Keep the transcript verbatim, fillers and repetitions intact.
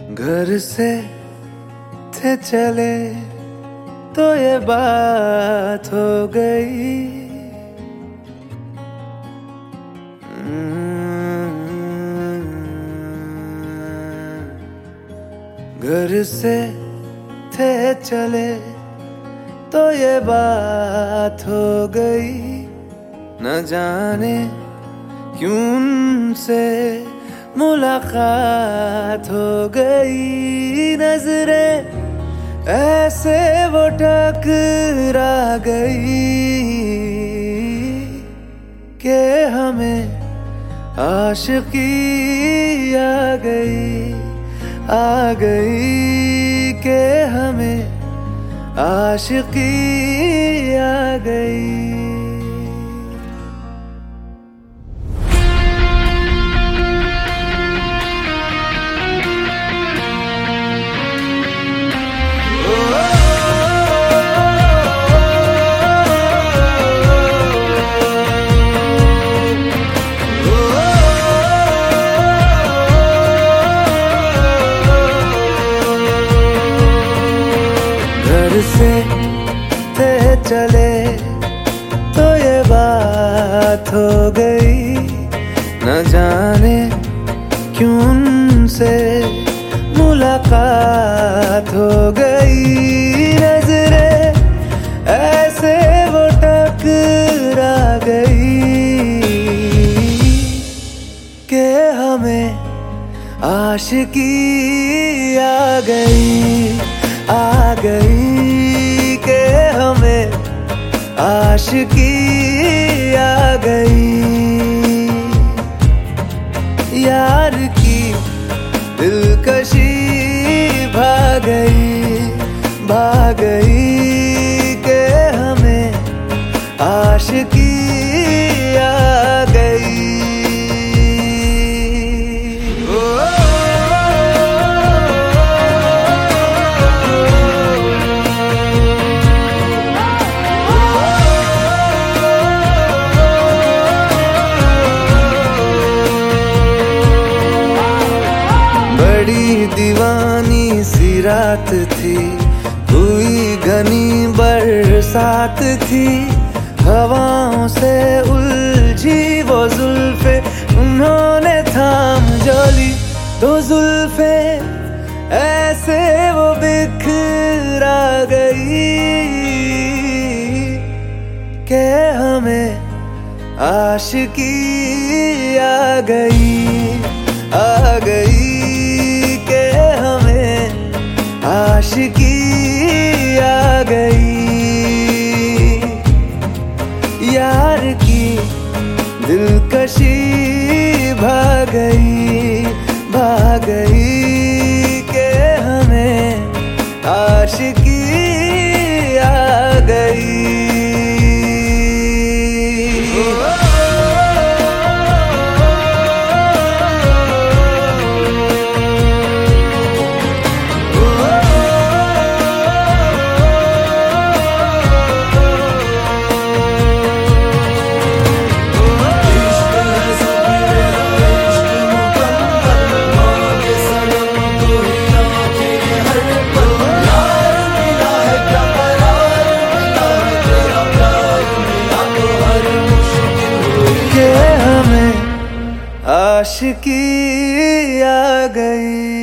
घर से थे चले तो ये बात हो गई। घर से थे चले तो ये बात हो गई। न जाने क्यों उनसे मुलाकात हो गई। नजरें ऐसे वो टकरा गई कि हमें आशिकी आ गई आ गई कि हमें आशिकी आ गई। घर से थे चले तो ये बात हो गई। न जाने क्यों उनसे मुलाकात हो गई। नजरें ऐसे वो टकरा गई कि हमें आशिकी आ गई आ गई कि हमें आशिकी आ गई। यार की दिलकशी भाग गई भाग गई कि हमें आशिकी आ गई। बड़ी दीवानी सी रात थी, हुई घनी बरसात थी। हवाओं से उलझी वो जुल्फे, उन्होंने थाम जोली दो जुल्फे। ऐसे वो बिखरा गई कि हमें आशिकी आ गई आ गई कि हमें आशिकी आ गई। यार की दिलकशी भाग गई भाग गई कि हमें आशिकी आ गई। आशिकी आ गई।